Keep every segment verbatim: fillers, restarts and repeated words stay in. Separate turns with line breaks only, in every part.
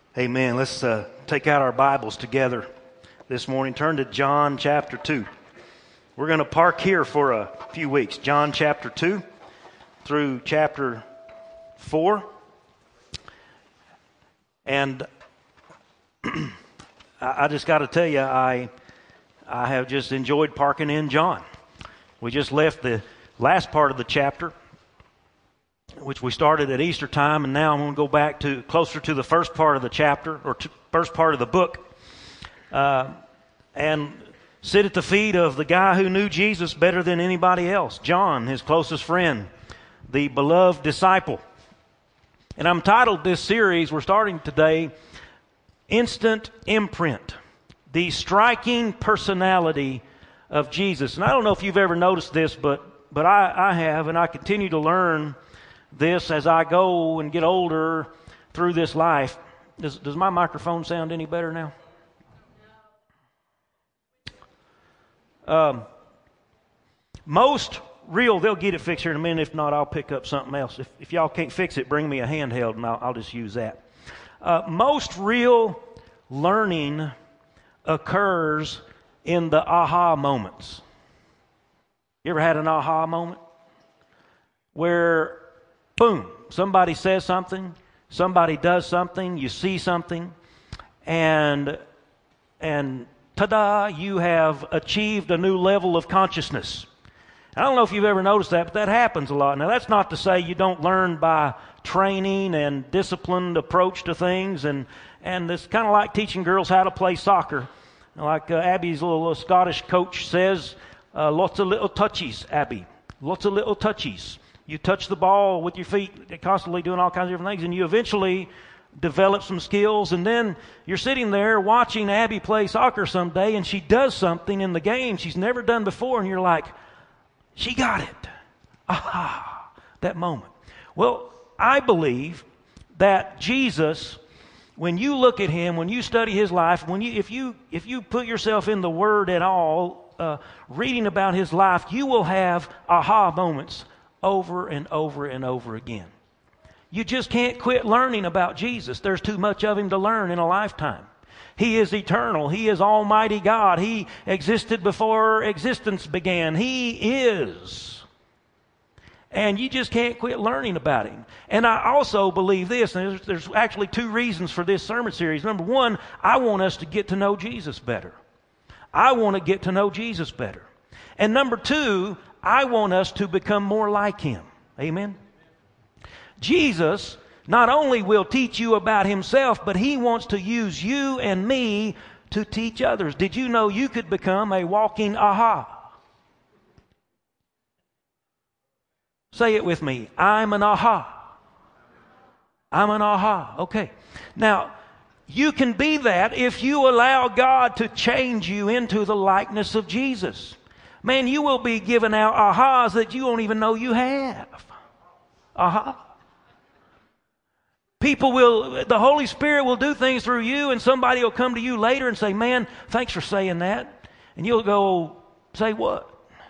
Amen. Let's uh, take out our Bibles together this morning. Turn to John chapter two. We're going to park here for a few weeks. John chapter two through chapter four. And I just got to tell you, I I have just enjoyed parking in John. We just left the last part of the chapter, which we started at Easter time, and now I'm going to go back to closer to the first part of the chapter, or to first part of the book, uh, and sit at the feet of the guy who knew Jesus better than anybody else, John, his closest friend, the beloved disciple. And I'm titled this series, we're starting today, Instant Imprint, the striking personality of Jesus. And I don't know if you've ever noticed this, but but I, I have, and I continue to learn this as I go and get older through this life. Does, does my microphone sound any better now? Um, most real, they'll get it fixed here in a minute. If not, I'll pick up something else. If, if y'all can't fix it, bring me a handheld and I'll, I'll just use that. Uh, most real learning occurs in the aha moments. You ever had an aha moment? Where boom, somebody says something, somebody does something, you see something, and and ta-da, you have achieved a new level of consciousness. I don't know if you've ever noticed that, but that happens a lot. Now, that's not to say you don't learn by training and disciplined approach to things, and, and it's kind of like teaching girls how to play soccer. Like uh, Abby's little, little Scottish coach says, uh, lots of little touchies, Abby, lots of little touchies. You touch the ball with your feet, constantly doing all kinds of different things, and you eventually develop some skills, and then you're sitting there watching Abby play soccer someday, and she does something in the game she's never done before, and you're like, she got it. Aha, that moment. Well, I believe that Jesus, when you look at him, when you study his life, when you if you if you put yourself in the Word at all, uh, reading about his life, you will have aha moments over and over and over again. You just can't quit learning about Jesus. There's too much of him to learn in a lifetime. He is eternal. He is Almighty God. He existed before existence began. He is. And you just can't quit learning about him. And I also believe this, and there's, there's actually two reasons for this sermon series. Number one, I want us to get to know Jesus better. I want to get to know Jesus better. And number two, I want us to become more like him. Amen? Jesus not only will teach you about himself, but he wants to use you and me to teach others. Did you know you could become a walking aha? Say it with me. I'm an aha. I'm an aha. Okay. Now, you can be that if you allow God to change you into the likeness of Jesus. Man, you will be given out ahas that you don't even know you have. Aha. People will, the Holy Spirit will do things through you, and somebody will come to you later and say, man, thanks for saying that. And you'll go, say what?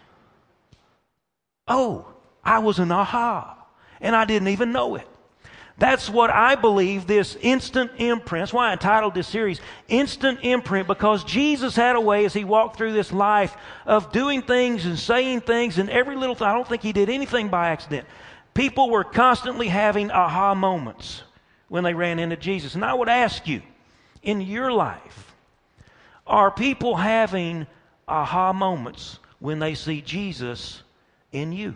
Oh, I was an aha, and I didn't even know it. That's what I believe this instant imprint. That's why I entitled this series, Instant Imprint, because Jesus had a way as he walked through this life of doing things and saying things and every little thing. I don't think he did anything by accident. People were constantly having aha moments when they ran into Jesus. And I would ask you, in your life, are people having aha moments when they see Jesus in you?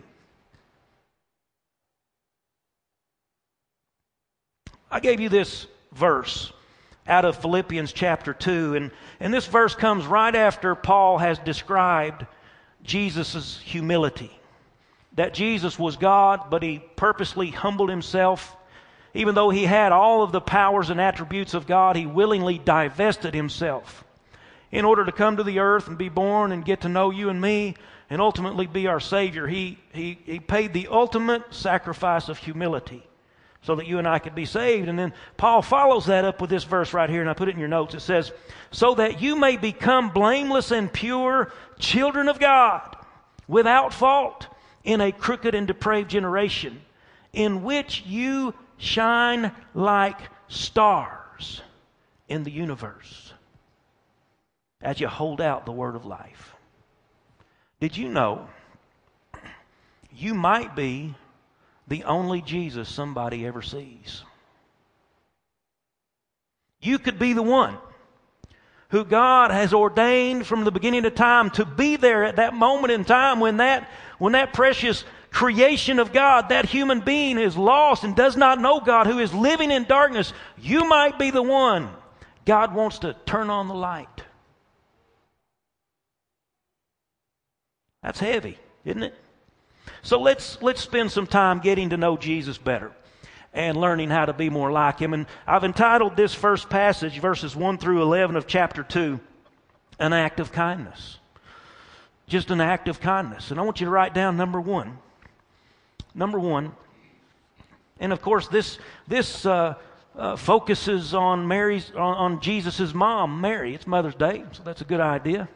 I gave you this verse out of Philippians chapter two, and, and this verse comes right after Paul has described Jesus' humility. That Jesus was God, but he purposely humbled himself. Even though he had all of the powers and attributes of God, he willingly divested himself in order to come to the earth and be born and get to know you and me and ultimately be our Savior. He, he, he paid the ultimate sacrifice of humility so that you and I could be saved. And then Paul follows that up with this verse right here, and I put it in your notes. It says, so that you may become blameless and pure children of God, without fault, in a crooked and depraved generation, in which you shine like stars in the universe as you hold out the word of life. Did you know you might be the only Jesus somebody ever sees? You could be the one who God has ordained from the beginning of time to be there at that moment in time when that, when that precious creation of God, that human being is lost and does not know God, who is living in darkness. You might be the one God wants to turn on the light. That's heavy, isn't it? So let's let's spend some time getting to know Jesus better and learning how to be more like Him. And I've entitled this first passage, verses one through eleven of chapter two, An Act of Kindness. Just an act of kindness. And I want you to write down number one. Number one. And of course, this this uh, uh, focuses on Mary's on, on Jesus' mom, Mary. It's Mother's Day, so that's a good idea.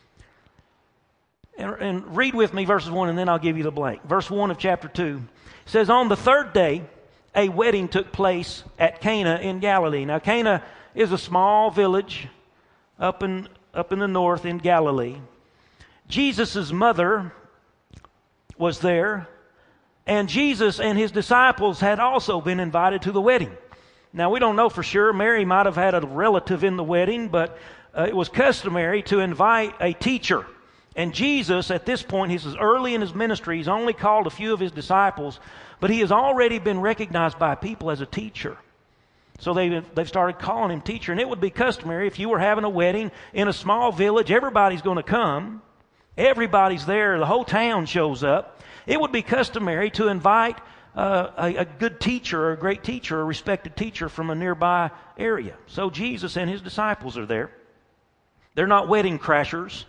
And, and read with me verses one, and then I'll give you the blank. Verse one of chapter two says, "On the third day, a wedding took place at Cana in Galilee." Now, Cana is a small village up in up in the north in Galilee. Jesus' mother was there, and Jesus and his disciples had also been invited to the wedding. Now, we don't know for sure. Mary might have had a relative in the wedding, but uh, it was customary to invite a teacher. And Jesus, at this point, he's early in his ministry. He's only called a few of his disciples, but he has already been recognized by people as a teacher. So they've, they've started calling him teacher. And it would be customary if you were having a wedding in a small village, everybody's going to come. Everybody's there. The whole town shows up. It would be customary to invite uh, a, a good teacher or a great teacher, a respected teacher from a nearby area. So Jesus and his disciples are there. They're not wedding crashers.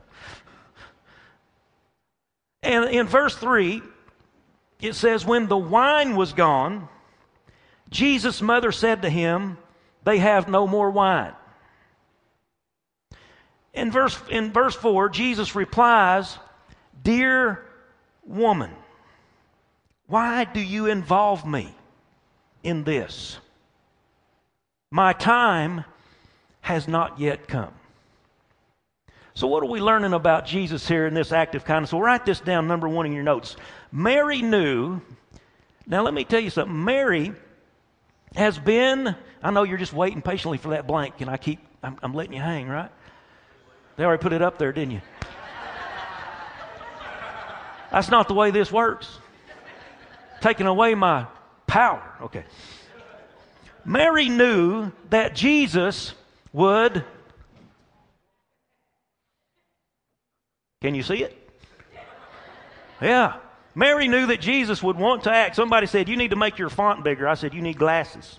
And in verse three, it says, "When the wine was gone, Jesus' mother said to him, 'They have no more wine.'" In verse, in verse four, Jesus replies, "Dear woman, why do you involve me in this? My time has not yet come." So what are we learning about Jesus here in this act of kindness? Well, write this down, number one, in your notes. Mary knew. Now, let me tell you something. Mary has been, I know you're just waiting patiently for that blank, and I keep, I'm, I'm letting you hang, right? They already put it up there, didn't you? That's not the way this works. Taking away my power. Okay. Mary knew that Jesus would... Can you see it? Yeah. Mary knew that Jesus would want to act. Somebody said, "You need to make your font bigger." I said, "You need glasses."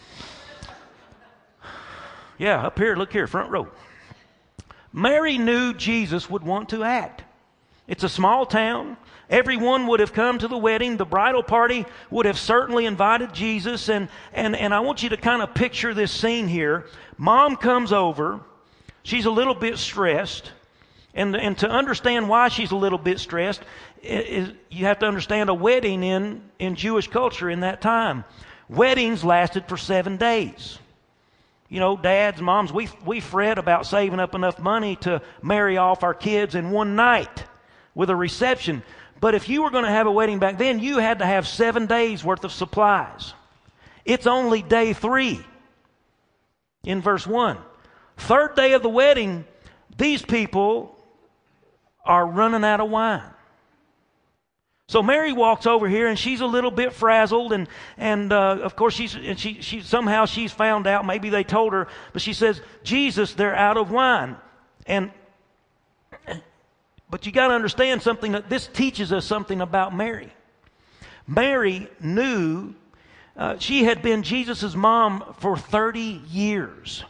Yeah, up here, look here, front row. Mary knew Jesus would want to act. It's a small town. Everyone would have come to the wedding. The bridal party would have certainly invited Jesus. And, and, and I want you to kind of picture this scene here. Mom comes over. She's a little bit stressed. And, and to understand why she's a little bit stressed, is, you have to understand a wedding in, in Jewish culture in that time. Weddings lasted for seven days. You know, dads, moms, we, we fret about saving up enough money to marry off our kids in one night with a reception. But if you were going to have a wedding back then, you had to have seven days worth of supplies. It's only day three in verse one. Third day of the wedding, these people are running out of wine. So Mary walks over here, and she's a little bit frazzled, and and uh, of course she's and she she somehow she's found out. Maybe they told her, but she says, "Jesus, they're out of wine." And but you got to understand something. That this teaches us something about Mary. Mary knew uh, she had been Jesus' mom for thirty years.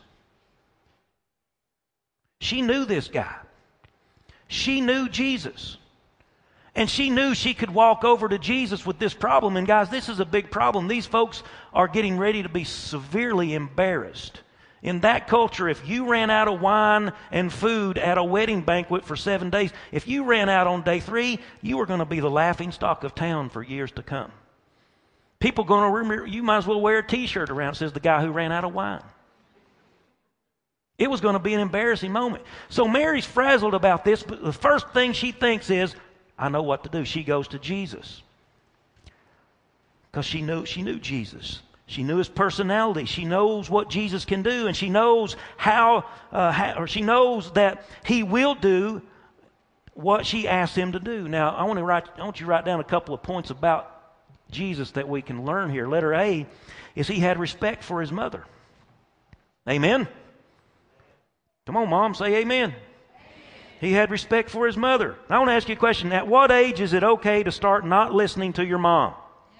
She knew this guy. She knew Jesus. And she knew she could walk over to Jesus with this problem. And guys, this is a big problem. These folks are getting ready to be severely embarrassed. In that culture, if you ran out of wine and food at a wedding banquet for seven days, if you ran out on day three, you were going to be the laughingstock of town for years to come. People going to remember, you might as well wear a t-shirt around that says the guy who ran out of wine. It was going to be an embarrassing moment. So Mary's frazzled about this, but the first thing she thinks is, I know what to do. She goes to Jesus. Because she knew, she knew Jesus. She knew his personality. She knows what Jesus can do, and she knows how, uh, how, or she knows that he will do what she asked him to do. Now, I want to write. I want you to write down a couple of points about Jesus that we can learn here. Letter A is he had respect for his mother. Amen. Come on, Mom, say amen. Amen. He had respect for his mother. I want to ask you a question. At what age is it okay to start not listening to your mom?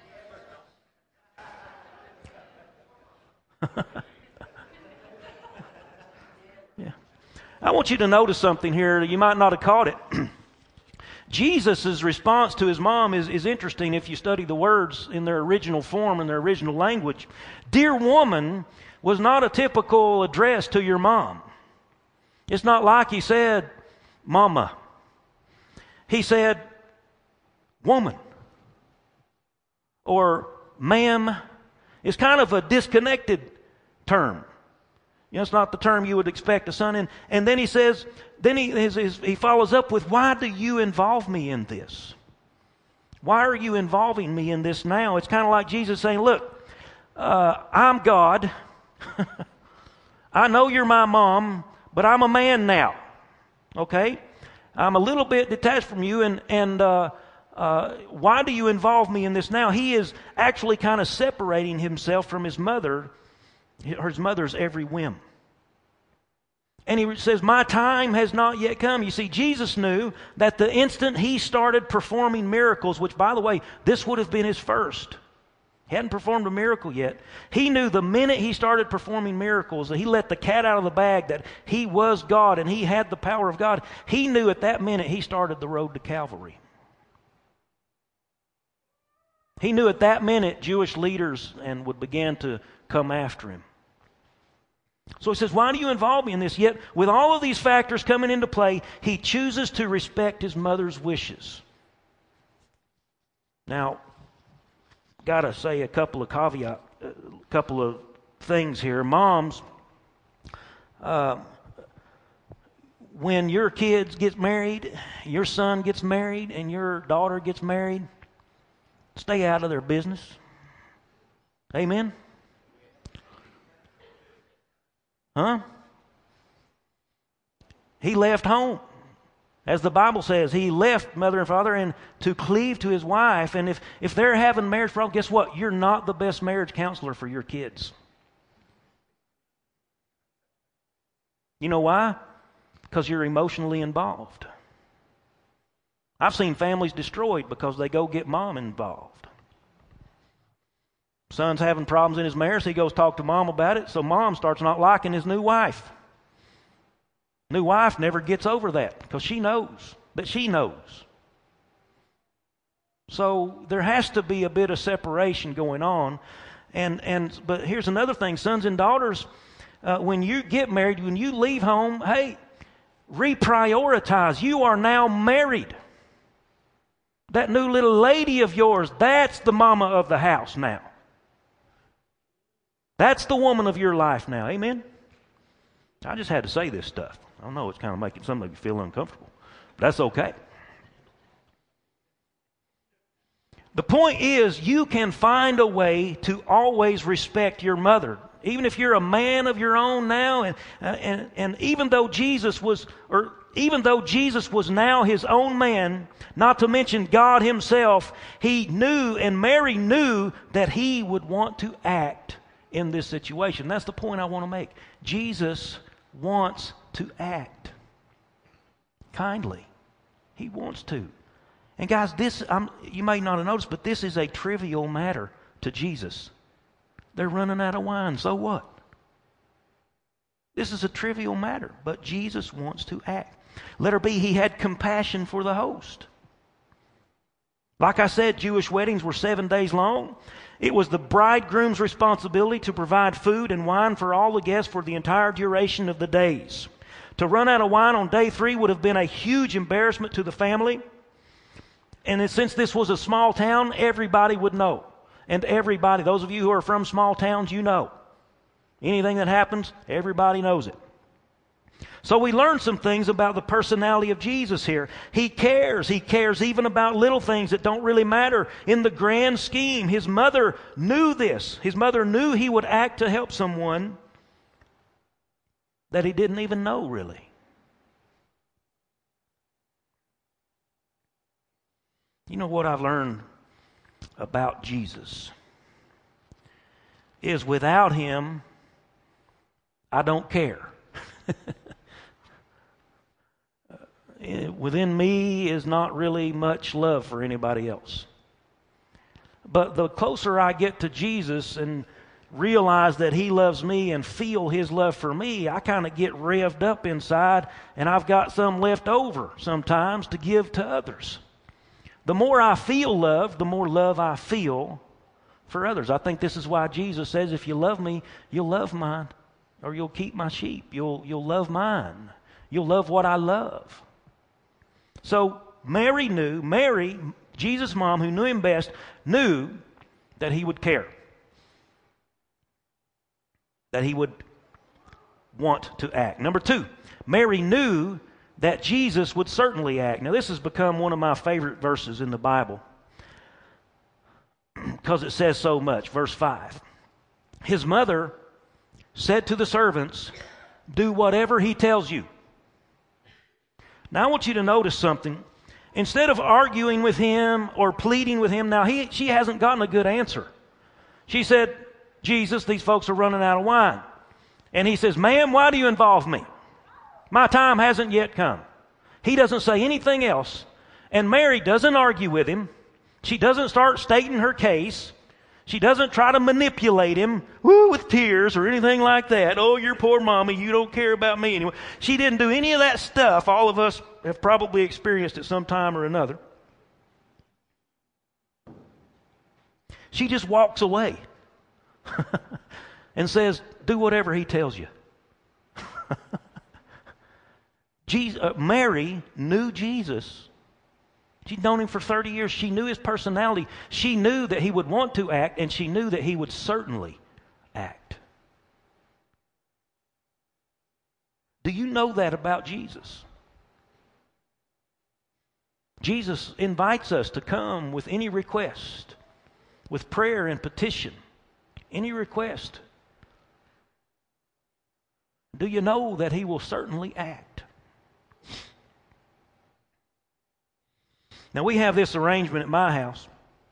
Yeah. I want you to notice something here. You might not have caught it. Jesus' response to his mom is, is interesting if you study the words in their original form, in their original language. Dear woman was not a typical address to your mom. It's not like he said, Mama. He said, woman. Or ma'am. It's kind of a disconnected term. You know, it's not the term you would expect a son in. And then he says, then he, his, his, he follows up with, why do you involve me in this? Why are you involving me in this now? It's kind of like Jesus saying, look, uh, I'm God. I know you're my mom, but I'm a man now. Okay? I'm a little bit detached from you, and, and uh, uh, why do you involve me in this now? He is actually kind of separating himself from his mother, his mother's every whim. And he says, my time has not yet come. You see, Jesus knew that the instant he started performing miracles, which, by the way, this would have been his first. He hadn't performed a miracle yet. He knew the minute he started performing miracles that he let the cat out of the bag, that he was God and he had the power of God. He knew at that minute he started the road to Calvary. He knew at that minute Jewish leaders and would begin to come after him. So he says, why do you involve me in this? Yet, with all of these factors coming into play, he chooses to respect his mother's wishes. Now, got to say a couple of caveat, a couple of things here. Moms, uh, when your kids get married, your son gets married, and your daughter gets married, stay out of their business. Amen? Huh? He left home. As the Bible says, he left mother and father and to cleave to his wife. And if, if they're having marriage problems, guess what? You're not the best marriage counselor for your kids. You know why? Because you're emotionally involved. I've seen families destroyed because they go get mom involved. Son's having problems in his marriage. He goes talk to mom about it. So mom starts not liking his new wife. New wife never gets over that because she knows that she knows. So there has to be a bit of separation going on. And, and but here's another thing. Sons and daughters, uh, when you get married, when you leave home, hey, reprioritize. You are now married. That new little lady of yours, that's the mama of the house now. That's the woman of your life now. Amen? I just had to say this stuff. I know it's kind of making some of you feel uncomfortable, but that's okay. The point is, you can find a way to always respect your mother. Even if you're a man of your own now, and, uh, and, and even though Jesus was, or even though Jesus was now his own man, not to mention God himself, he knew, and Mary knew, that he would want to act in this situation. That's the point I want to make. Jesus wants to act kindly. He wants to. And guys, this, I'm, you may not have noticed, but this is a trivial matter to Jesus. They're running out of wine, so what? This is a trivial matter, but Jesus wants to act. Letter B, he had compassion for the host. Like I said, Jewish weddings were seven days long. It was the bridegroom's responsibility to provide food and wine for all the guests for the entire duration of the days. To run out of wine on day three would have been a huge embarrassment to the family. And since this was a small town, everybody would know. And everybody, those of you who are from small towns, you know. Anything that happens, everybody knows it. So we learn some things about the personality of Jesus here. He cares. He cares even about little things that don't really matter in the grand scheme. His mother knew this. His mother knew he would act to help someone that he didn't even know, really. You know what I've learned about Jesus is without him, I don't care. Within me is not really much love for anybody else. But the closer I get to Jesus and realize that he loves me and feel his love for me, I kind of get revved up inside, and I've got some left over sometimes to give to others. The more I feel loved, the more love I feel for others. I think this is why Jesus says, if you love me, you'll love mine, or you'll keep my sheep. You'll, you'll love mine. You'll love what I love. So Mary knew, Mary, Jesus' mom, who knew him best, knew that he would care, that he would want to act. Number two, Mary knew that Jesus would certainly act. Now, this has become one of my favorite verses in the Bible because it says so much. Verse five. His mother said to the servants, do whatever he tells you. Now, I want you to notice something. Instead of arguing with him or pleading with him, now he, she hasn't gotten a good answer. She said, Jesus, these folks are running out of wine. And he says, ma'am, why do you involve me? My time hasn't yet come. He doesn't say anything else. And Mary doesn't argue with him. She doesn't start stating her case. She doesn't try to manipulate him woo, with tears or anything like that. Oh, your poor mommy, you don't care about me anymore. She didn't do any of that stuff. All of us have probably experienced at some time or another. She just walks away and says, do whatever he tells you. Jesus, uh, Mary knew Jesus. She'd known him for thirty years. She knew his personality. She knew that he would want to act, and she knew that he would certainly act. Do you know that about Jesus? Jesus invites us to come with any request, with prayer and petition, any request. Do you know that he will certainly act? Now, we have this arrangement at my house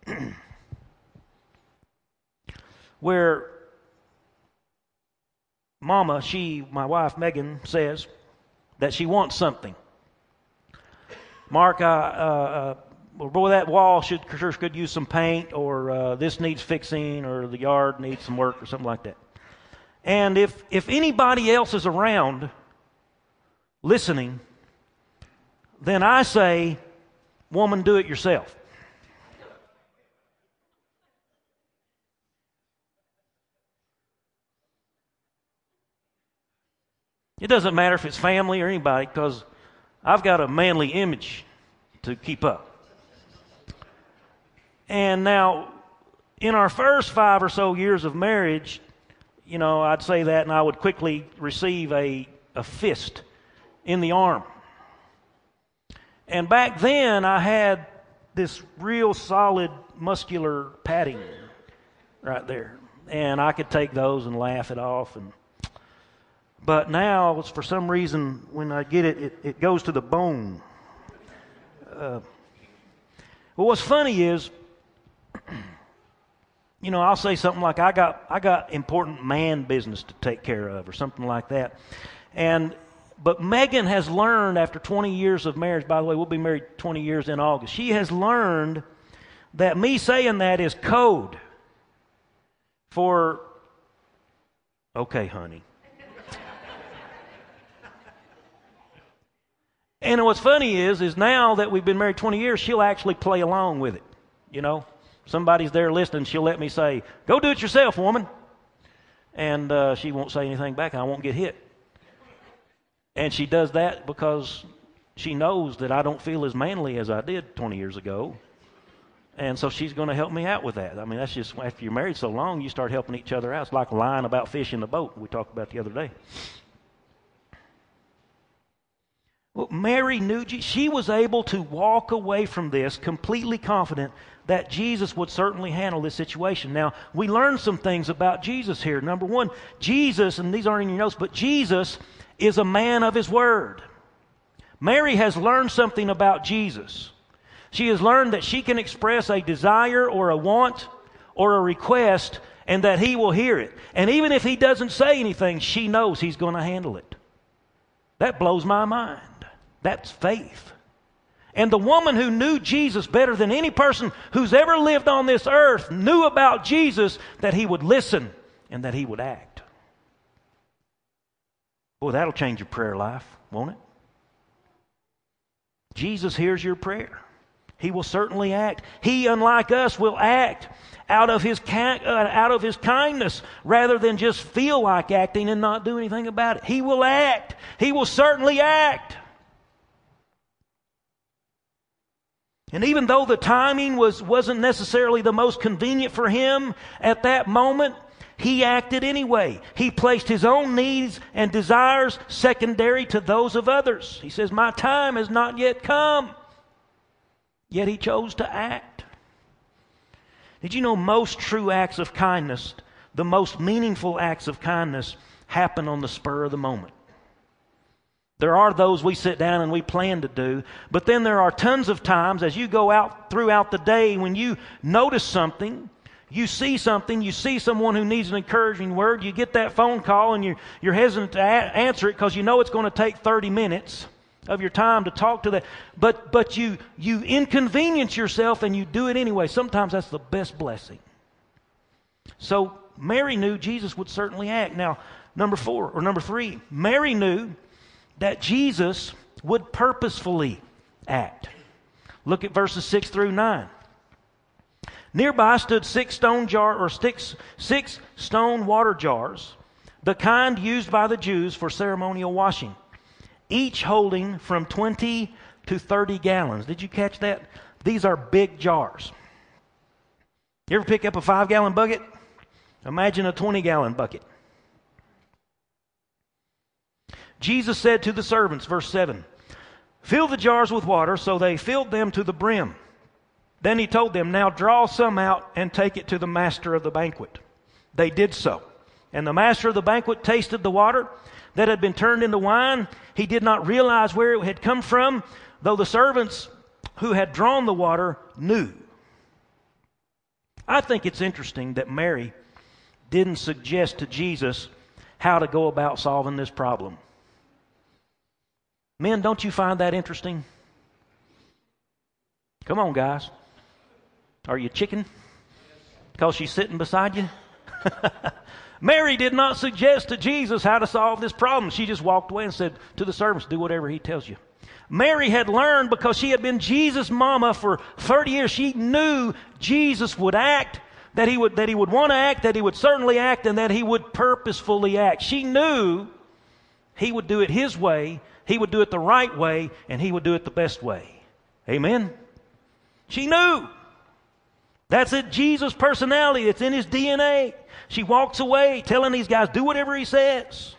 where Mama, she, my wife Megan, says that she wants something. Mark, uh, uh, uh, boy, that wall should sure could use some paint, or uh, this needs fixing, or the yard needs some work, or something like that. And if if anybody else is around listening, then I say, woman, do it yourself. It doesn't matter if it's family or anybody, because I've got a manly image to keep up. And now, in our first five or so years of marriage, you know, I'd say that and I would quickly receive a, a fist in the arm. And back then, I had this real solid muscular padding right there. And I could take those and laugh it off. And But now, for some reason, when I get it, it, it goes to the bone. Uh, well, what's funny is, you know, I'll say something like, I got I got important man business to take care of, or something like that. And But Megan has learned after twenty years of marriage, by the way, we'll be married twenty years in August. She has learned that me saying that is code for, okay, honey. And what's funny is, is now that we've been married twenty years, she'll actually play along with it. You know, somebody's there listening, she'll let me say, go do it yourself, woman. And uh, she won't say anything back, and I won't get hit. And she does that because she knows that I don't feel as manly as I did twenty years ago. And so she's going to help me out with that. I mean, that's just, after you're married so long, you start helping each other out. It's like lying about fish in the boat we talked about the other day. Well, Mary knew, she was able to walk away from this completely confident that Jesus would certainly handle this situation. Now, we learned some things about Jesus here. Number one, Jesus, and these aren't in your notes, but Jesus is a man of his word. Mary has learned something about Jesus. She has learned that she can express a desire or a want or a request and that he will hear it. And even if he doesn't say anything, she knows he's going to handle it. That blows my mind. That's faith. And the woman who knew Jesus better than any person who's ever lived on this earth knew about Jesus that he would listen and that he would act. Boy, that'll change your prayer life, won't it? Jesus hears your prayer. He will certainly act. He, unlike us, will act out of his ki- uh, out of his kindness rather than just feel like acting and not do anything about it. He will act. He will certainly act. And even though the timing was, wasn't necessarily the most convenient for him at that moment, he acted anyway. He placed his own needs and desires secondary to those of others. He says, my time has not yet come. Yet he chose to act. Did you know most true acts of kindness, the most meaningful acts of kindness, happen on the spur of the moment? There are those we sit down and we plan to do, but then there are tons of times as you go out throughout the day when you notice something, you see something, you see someone who needs an encouraging word, you get that phone call and you're, you're hesitant to a- answer it because you know it's going to take thirty minutes of your time to talk to that. But, but you, you inconvenience yourself and you do it anyway. Sometimes that's the best blessing. So Mary knew Jesus would certainly act. Now, number four or number three, Mary knew that Jesus would purposefully act. Look at verses six through nine. Nearby stood six stone jar or six, six stone water jars, the kind used by the Jews for ceremonial washing, each holding from twenty to thirty gallons. Did you catch that? These are big jars. You ever pick up a five-gallon bucket? Imagine a twenty-gallon bucket. Jesus said to the servants, verse seven, fill the jars with water, so they filled them to the brim. Then he told them, now draw some out and take it to the master of the banquet. They did so. And the master of the banquet tasted the water that had been turned into wine. He did not realize where it had come from, though the servants who had drawn the water knew. I think it's interesting that Mary didn't suggest to Jesus how to go about solving this problem. Men, don't you find that interesting? Come on, guys. Are you chicken? Because she's sitting beside you? Mary did not suggest to Jesus how to solve this problem. She just walked away and said to the servants, do whatever he tells you. Mary had learned because she had been Jesus' mama for thirty years. She knew Jesus would act, that he would, that he would want to act, that he would certainly act, and that he would purposefully act. She knew he would do it his way, he would do it the right way, and he would do it the best way. Amen? She knew. That's it, Jesus' personality. It's in his D N A. She walks away telling these guys, do whatever he says.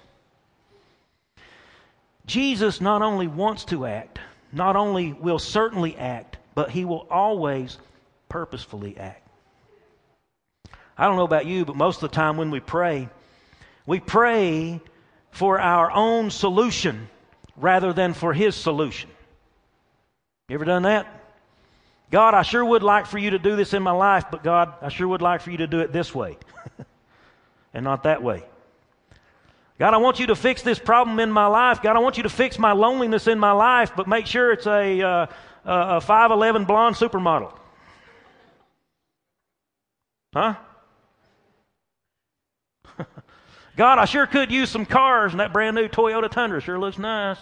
Jesus not only wants to act, not only will certainly act, but he will always purposefully act. I don't know about you, but most of the time when we pray, we pray for our own solution rather than for his solution. You ever done that? God, I sure would like for you to do this in my life, but God, I sure would like for you to do it this way and not that way. God, I want you to fix this problem in my life. God, I want you to fix my loneliness in my life, but make sure it's a, uh, a five eleven blonde supermodel. Huh? God, I sure could use some cars, and that brand new Toyota Tundra sure looks nice.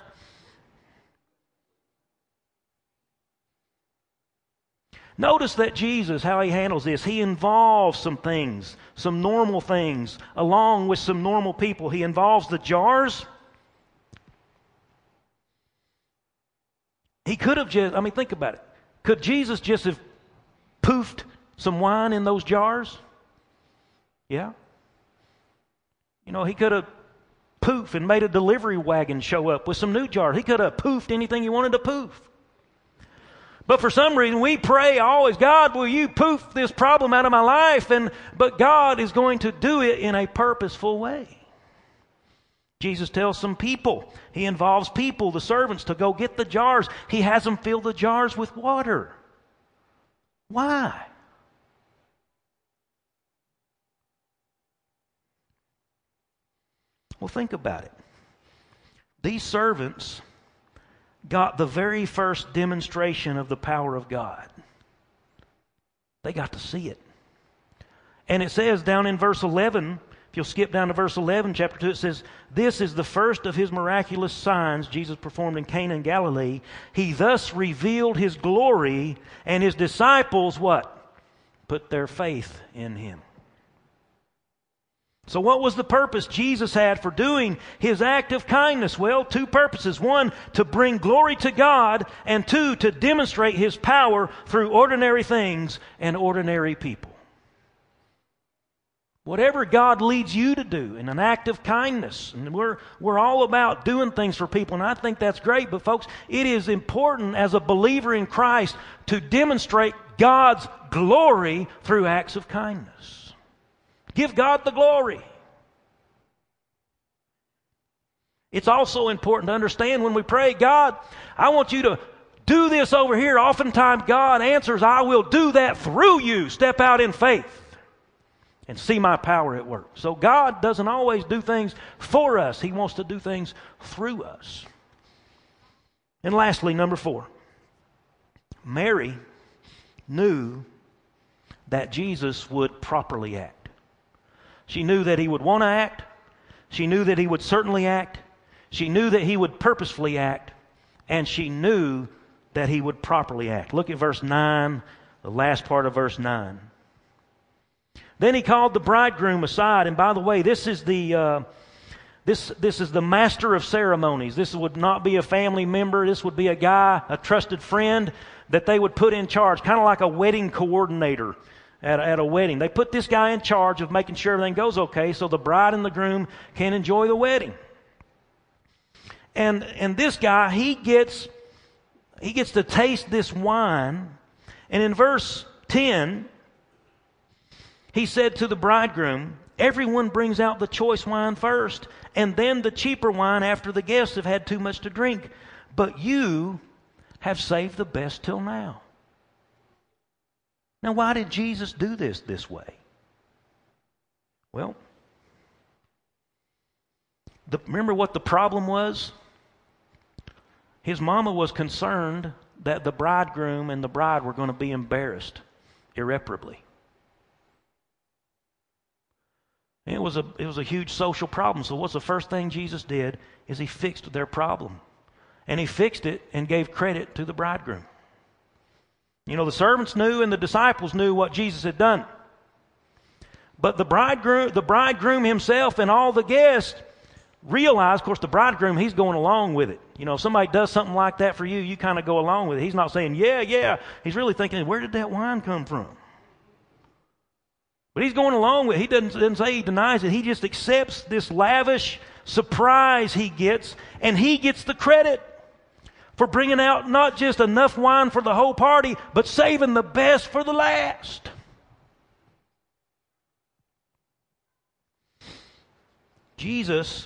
Notice that Jesus, how he handles this, he involves some things, some normal things, along with some normal people. He involves the jars. He could have just, I mean, think about it. Could Jesus just have poofed some wine in those jars? Yeah. You know, he could have poof and made a delivery wagon show up with some new jars. He could have poofed anything he wanted to poof. But for some reason, we pray always, God, will you poof this problem out of my life? And but God is going to do it in a purposeful way. Jesus tells some people, he involves people, the servants, to go get the jars. He has them fill the jars with water. Why? Well, think about it. These servants got the very first demonstration of the power of God. They got to see it. And it says down in verse eleven, if you'll skip down to verse eleven, chapter two, it says, this is the first of his miraculous signs Jesus performed in Cana in Galilee. He thus revealed his glory, and his disciples, what? Put their faith in him. So what was the purpose Jesus had for doing his act of kindness? Well, two purposes. One, to bring glory to God, and two, to demonstrate his power through ordinary things and ordinary people. Whatever God leads you to do in an act of kindness, and we're, we're all about doing things for people, and I think that's great, but folks, it is important as a believer in Christ to demonstrate God's glory through acts of kindness. Give God the glory. It's also important to understand when we pray, God, I want you to do this over here. Oftentimes God answers, I will do that through you. Step out in faith and see my power at work. So God doesn't always do things for us. He wants to do things through us. And lastly, number four, Mary knew that Jesus would properly act. She knew that he would want to act. She knew that he would certainly act. She knew that he would purposefully act. And she knew that he would properly act. Look at verse nine, the last part of verse nine. Then he called the bridegroom aside. And by the way, this is the uh, this this is the master of ceremonies. This would not be a family member. This would be a guy, a trusted friend that they would put in charge, kind of like a wedding coordinator. At, at a wedding. They put this guy in charge of making sure everything goes okay so the bride and the groom can enjoy the wedding. And and this guy, he gets he gets to taste this wine. And in verse ten, he said to the bridegroom, everyone brings out the choice wine first, and then the cheaper wine after the guests have had too much to drink. But you have saved the best till now. Now, why did Jesus do this this way? Well, the, remember what the problem was? His mama was concerned that the bridegroom and the bride were going to be embarrassed irreparably. It was a it was a huge social problem. So what's the first thing Jesus did is he fixed their problem. And he fixed it and gave credit to the bridegroom. You know, the servants knew and the disciples knew what Jesus had done. But the bridegroom, the bridegroom himself and all the guests realized, of course, the bridegroom, he's going along with it. You know, if somebody does something like that for you, you kind of go along with it. He's not saying, yeah, yeah. He's really thinking, where did that wine come from? But he's going along with it. He doesn't, doesn't say he denies it. He just accepts this lavish surprise he gets, and he gets the credit for bringing out not just enough wine for the whole party, but saving the best for the last. Jesus,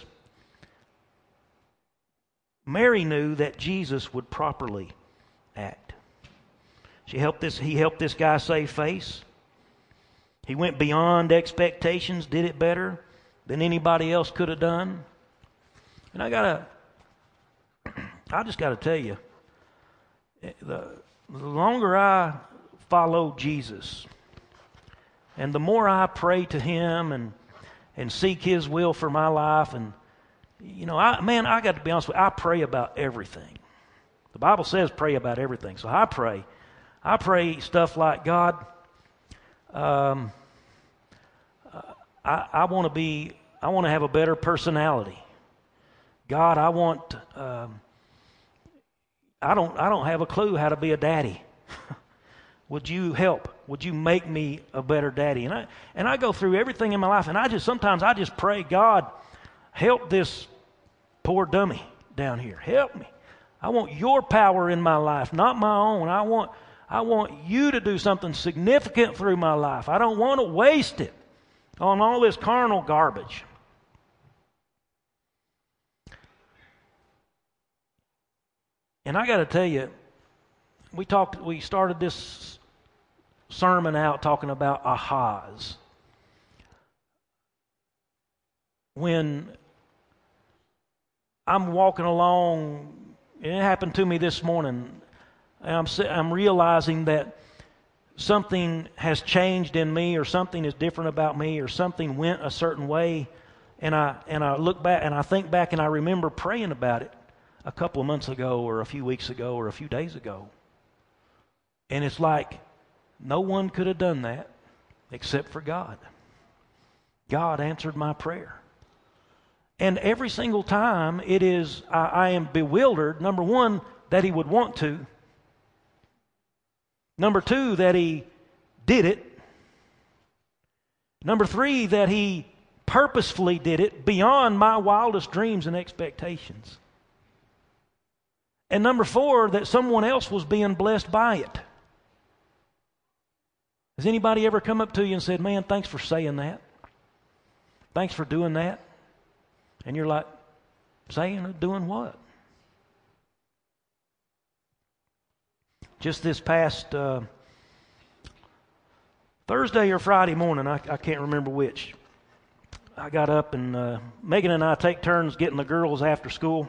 Mary knew that Jesus would properly act. She helped this, he helped this guy save face. He went beyond expectations, did it better than anybody else could have done. And I gotta I just got to tell you, the, the longer I follow Jesus, and the more I pray to him and and seek his will for my life, and you know, I man, I got to be honest with you, I pray about everything. The Bible says pray about everything, so I pray. I pray stuff like, God, um, I, I want to be, I want to have a better personality. God, I want. Um, I don't I don't have a clue how to be a daddy. Would you help? Would you make me a better daddy? And I and I go through everything in my life, and I just sometimes I just pray, God, help this poor dummy down here. Help me. I want your power in my life, not my own. I want, I want you to do something significant through my life. I don't want to waste it on all this carnal garbage. And I got to tell you, we talked. We started this sermon out talking about ahas. When I'm walking along, and it happened to me this morning, and I'm, I'm realizing that something has changed in me, or something is different about me, or something went a certain way, and I and I look back and I think back and I remember praying about it a couple of months ago, or a few weeks ago, or a few days ago. And it's like no one could have done that except for God. God answered my prayer. And every single time it is, I, I am bewildered, number one, that He would want to. Number two, that He did it. Number three, that He purposefully did it beyond my wildest dreams and expectations. And number four, that someone else was being blessed by it. Has anybody ever come up to you and said, man, thanks for saying that? Thanks for doing that? And you're like, saying or doing what? Just this past uh, Thursday or Friday morning, I, I can't remember which, I got up and uh, Megan and I take turns getting the girls after school.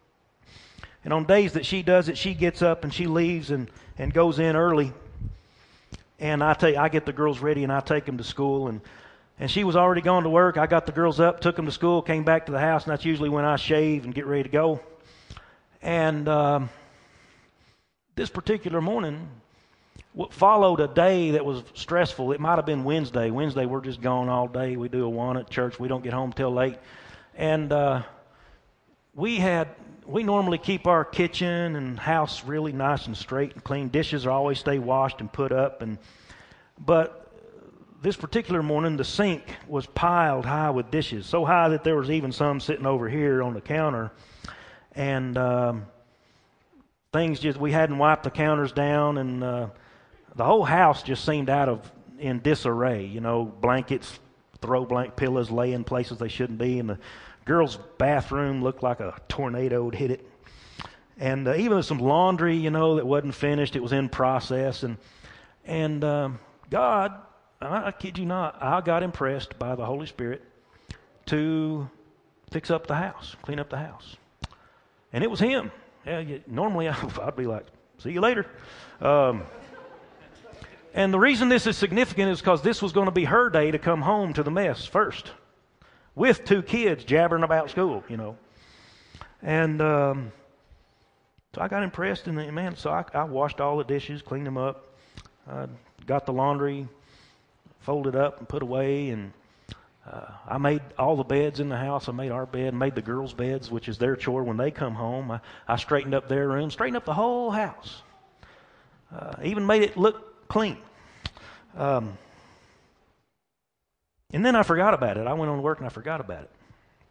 And on days that she does it, she gets up and she leaves and, and goes in early. And I take, I get the girls ready and I take them to school. And, and she was already gone to work. I got the girls up, took them to school, came back to the house, and that's usually when I shave and get ready to go. And um, this particular morning what followed a day that was stressful. It might have been Wednesday. Wednesday, we're just gone all day. We do a one at church. We don't get home till late. And uh, we had... We normally keep our kitchen and house really nice and straight and clean. Dishes are always stay washed and put up. And but this particular morning, the sink was piled high with dishes, so high that there was even some sitting over here on the counter. And um, things just, we hadn't wiped the counters down, and uh, the whole house just seemed out of, in disarray. You know, blankets, throw blank pillows lay in places they shouldn't be, and the girls' bathroom looked like a tornado had hit it. And uh, even some laundry, you know, that wasn't finished. It was in process. And and um, God, I, I kid you not, I got impressed by the Holy Spirit to fix up the house, clean up the house. And it was Him. Yeah, you, normally I, I'd be like, see you later. Um, and the reason this is significant is because this was going to be her day to come home to the mess first, with two kids jabbering about school, you know. And um, so I got impressed, and man, so I, I washed all the dishes, cleaned them up, uh, got the laundry folded up and put away, and uh, I made all the beds in the house. I made our bed, made the girls' beds, which is their chore when they come home. I, I straightened up their room, straightened up the whole house, uh, even made it look clean. Um, And then I forgot about it. I went on to work and I forgot about it.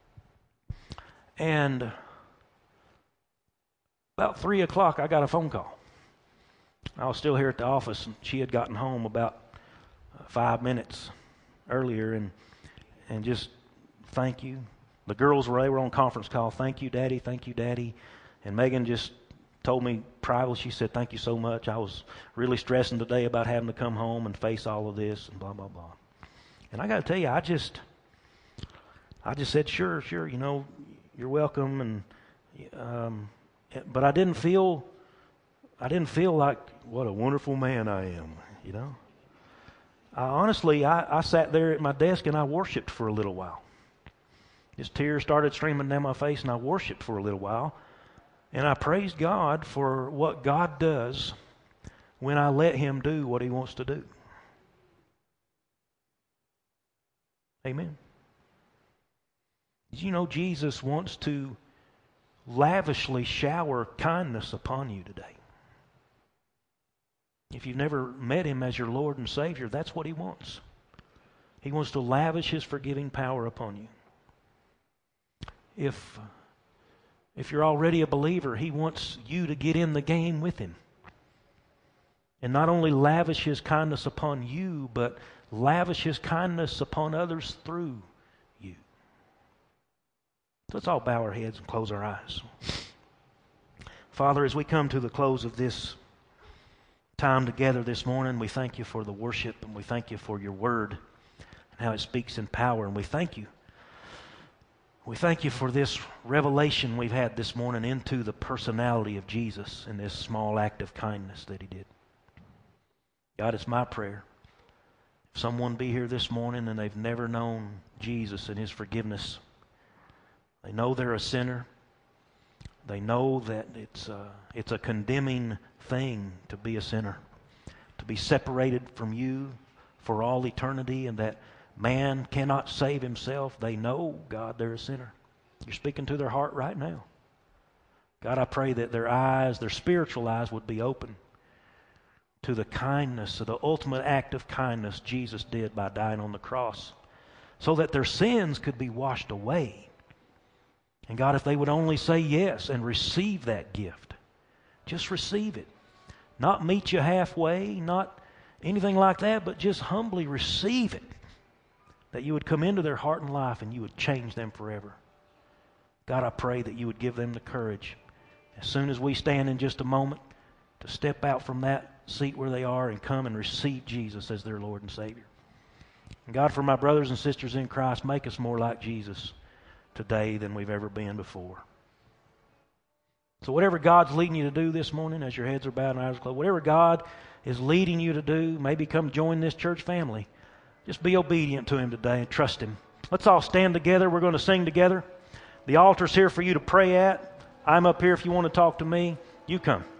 And about three o'clock, I got a phone call. I was still here at the office, and she had gotten home about five minutes earlier, and and just thank you. The girls were, they were on conference call. Thank you, Daddy. Thank you, Daddy. And Megan just told me privately, she said, thank you so much. I was really stressing today about having to come home and face all of this and blah, blah, blah. And I got to tell you, I just, I just said, sure, sure, you know, you're welcome. And, um, but I didn't feel, I didn't feel like what a wonderful man I am, you know. I, honestly, I, I sat there at my desk and I worshiped for a little while. Just tears started streaming down my face, and I worshiped for a little while. And I praised God for what God does when I let Him do what He wants to do. Amen. Did you know Jesus wants to lavishly shower kindness upon you today? If you've never met Him as your Lord and Savior, that's what He wants. He wants to lavish His forgiving power upon you. If If you're already a believer, He wants you to get in the game with Him. And not only lavish His kindness upon you, but lavish His kindness upon others through you. So let's all bow our heads and close our eyes. Father, as we come to the close of this time together this morning, we thank You for the worship, and we thank You for Your Word and how it speaks in power. And we thank You. We thank You for this revelation we've had this morning into the personality of Jesus and this small act of kindness that He did. God, it's my prayer. If someone be here this morning and they've never known Jesus and His forgiveness, they know they're a sinner. They know that it's a, it's a condemning thing to be a sinner, to be separated from You for all eternity, and that man cannot save himself. They know, God, they're a sinner. You're speaking to their heart right now. God, I pray that their eyes, their spiritual eyes, would be open to the kindness, of the ultimate act of kindness Jesus did by dying on the cross, so that their sins could be washed away. And God, if they would only say yes and receive that gift, just receive it. Not meet You halfway, not anything like that, but just humbly receive it. That You would come into their heart and life and You would change them forever. God, I pray that You would give them the courage, as soon as we stand in just a moment, to step out from that seat where they are and come and receive Jesus as their Lord and Savior. And God, for my brothers and sisters in Christ, make us more like Jesus today than we've ever been before. So whatever God's leading you to do this morning, as your heads are bowed and eyes are closed, whatever God is leading you to do, maybe come join this church family. Just be obedient to Him today and trust Him. Let's all stand together. We're going to sing together. The altar's here for you to pray at. I'm up here if you want to talk to me. You come.